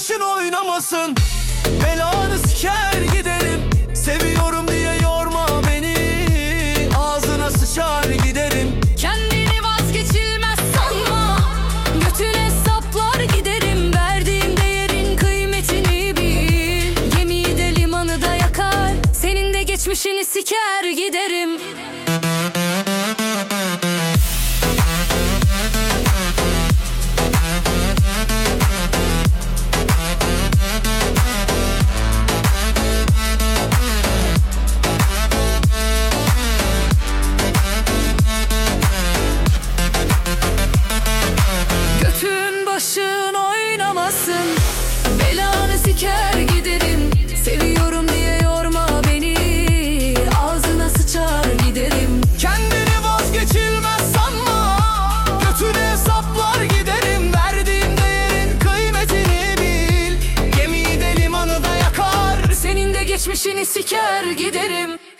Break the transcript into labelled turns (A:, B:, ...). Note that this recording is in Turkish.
A: başın oynamasın. Belanı siker giderim, seviyorum diye yorma beni. Ağzına sıçar giderim.
B: Kendini vazgeçilmez sanma, götüne saplar giderim. Verdiğim değerin kıymetini bil. Gemiyi de limanı da yakar, senin de geçmişini siker giderim. Başın oynamasın, belanı siker giderim. Seviyorum diye yorma beni, ağzına sıçar giderim.
A: Kendini vazgeçilmez sanma, götüne saplar giderim. Verdiğim değerin kıymetini bil. Gemiyi de limanı da yakar,
B: senin de geçmişini siker giderim.